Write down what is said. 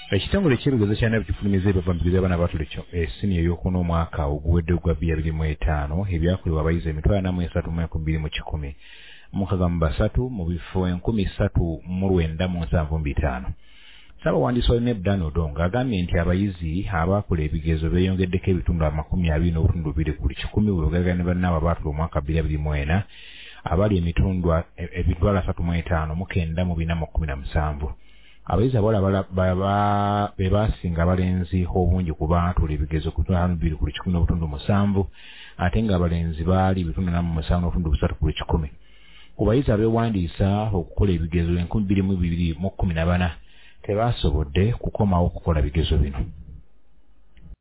Ekitongole ky'ebigezo kya nabifulumiza ebava mu bigezo abaana abaatula essini ey'okuna omwaka oguwedde ogwa 2025 ebyakolebwa abayizi 3,320 mukagamba 3 mu bifo 3,975. Ssaabawandiisi wa UNEB Dan Odongo agambye nti abayizi abaakola ebigezo beeyongeddeko ebitundu 20.2 ku 100 bwebageraganya ne bannaabwe abaatula omwaka 2024 abali emitundwa 3,594,17. Abayizi abawala be baasinga abalenzi obungi ku baatula ebigezo ku 2.7 ate nga abalenzi baali 7.3 ku 100. Ku bayizi abeewandiisa okukola ebigezo 2214 tebaasobodde kukomawo okukola bigezo bino.